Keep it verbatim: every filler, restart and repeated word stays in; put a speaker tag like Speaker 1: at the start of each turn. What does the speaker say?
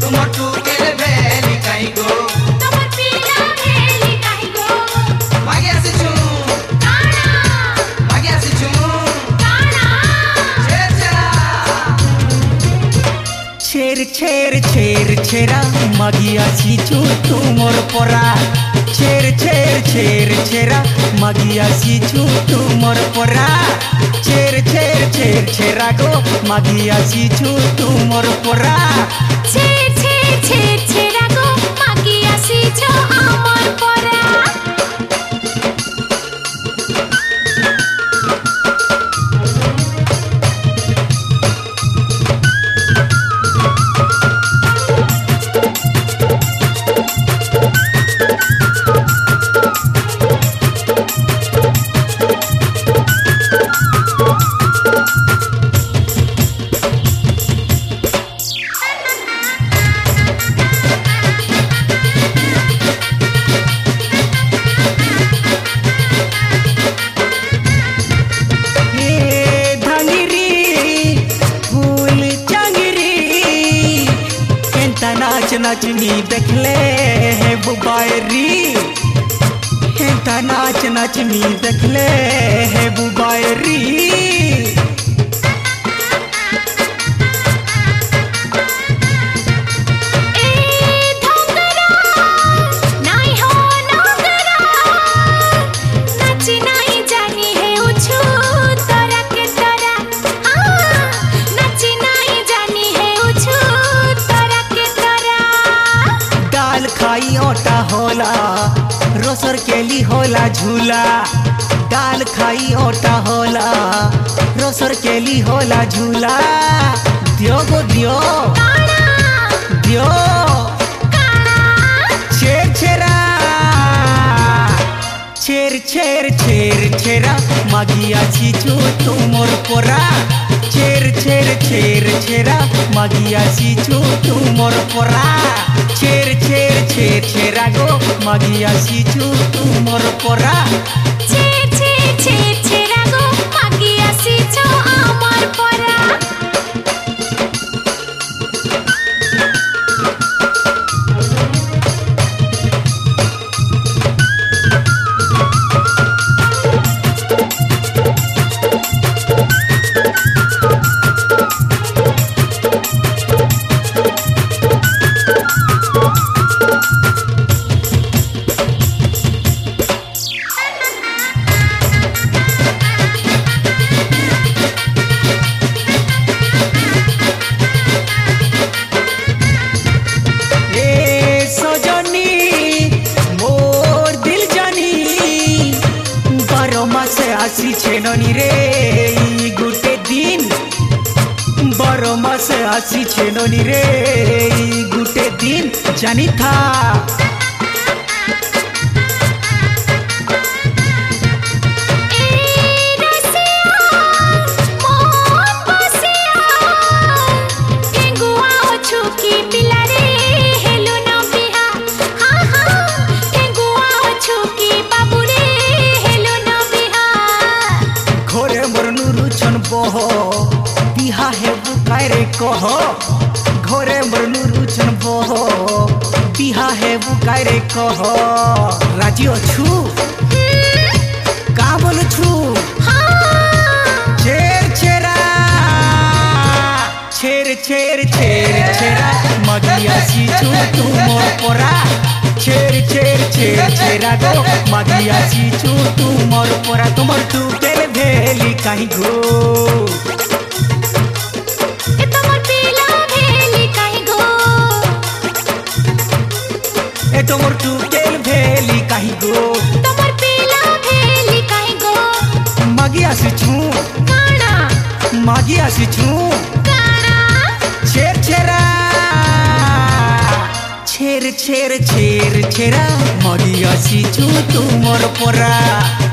Speaker 1: तुमर टूकेल भेली काई गो
Speaker 2: तमर पीला भेली काहे गो
Speaker 1: मागिया से छू
Speaker 2: काना
Speaker 1: मागिया से छू
Speaker 2: काना
Speaker 1: छेर
Speaker 3: छेर
Speaker 1: छेरा
Speaker 3: छेर छेर छेरा मागिया सीचू तू मोर पोरा छेर छेर छेर छेरा मागिया सीचू तू मोर पोरा छेर छेर छेर छेरा गो मागिया सीचू तू मोर पोरा
Speaker 2: छे छे छे छेरा गो मागिया सीछो हमर पोरा
Speaker 3: नाचनी देखले है बुबायरी हेंता नाच नाचनी देखले है बुबायरी
Speaker 2: ए धोकरा नाही हो नोकरा नाची नाही जानी है उछु तोरा के तोरा हां नाची नाही जानी है उछु तोरा के तोरा
Speaker 3: दाल खाई ओटा होला रोसर केली होला झूला दाल खाई ओटा होला रोसर केली होला झूला दियो गो दियो
Speaker 2: काना
Speaker 3: दियो
Speaker 2: काना
Speaker 3: छेर छेरा छेर छेर छेर छेरा मागिया सीचू तू मोर पोरा छेर छेर छेर छेरा मागिया सीचू तू मोर पोरा छेर छेर छेर छेरा गो मागिया सीचू तू मोर पोरा
Speaker 2: छे छे छे छेरा गो मागिया सीछो हमर पोरा
Speaker 3: आसी छेननी रे गुटे दिन बरो मास आसी छेननी रे गुटे दिन जानी था बहो बिहा है बुकाय रे कहो घरे मरनु रुचन बहो बिहा है बुकाय रे कहो राजी अछु का बोल छु छेर छेरा छेर छेर छेर छेरा मगिया सीचू तू मोर पोरा छेर छेर छेर छेरा गो मगिया सीचू तू मोर पोरा तुमर तू केल भेली काहे गो
Speaker 2: ए तमर पीला भेली काहे गो
Speaker 3: ए तुमर तू केल भेली काहे गो
Speaker 2: तमर पीला भेली काहे गो
Speaker 3: मगिया सीचू
Speaker 2: काना
Speaker 3: मगिया सीचू
Speaker 2: काना
Speaker 3: छेर छेरा छेर छेर छेर छेरा मगिया सीचू तू मोर पोरा।